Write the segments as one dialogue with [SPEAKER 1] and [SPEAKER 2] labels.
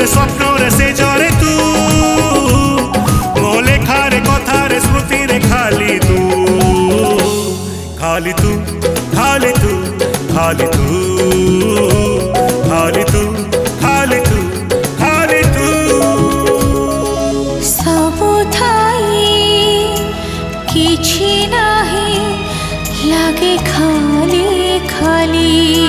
[SPEAKER 1] रे स्वप्न रे से जरे तू मो लेखा रे कथा रे स्मृति रे खाली तू खाली तू खाली तू खाली तू खाली तू खाली तू खाली तू
[SPEAKER 2] सब थाई किछि नाही लागे खाली खाली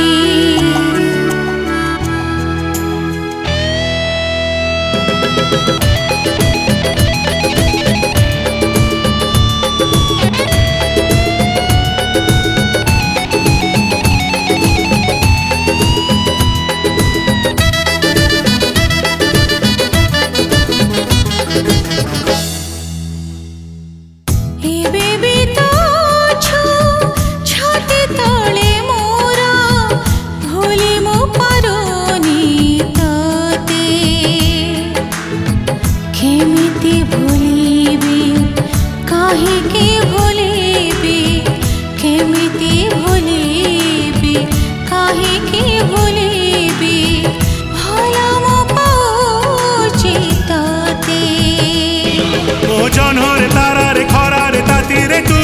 [SPEAKER 1] जनहरे तारा रे खरा रे ताती रे तू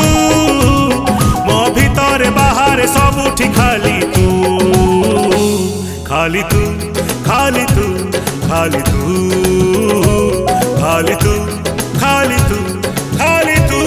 [SPEAKER 1] मो भीतर बाहर सबुठी खाली तू खाली तू खाली तू खाली तू खाली तू खाली तू खाली तू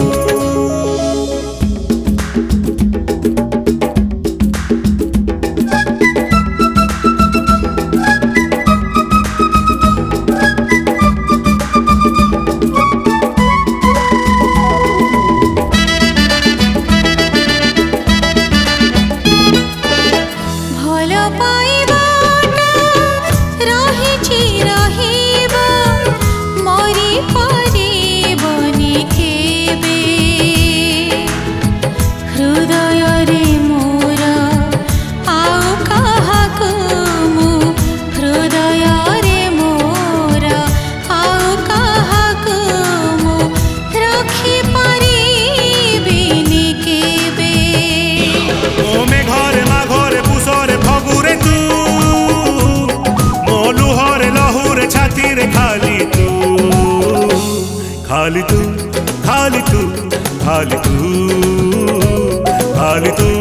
[SPEAKER 1] खाली तू खाली तू खाली तू खाली तू खाली तू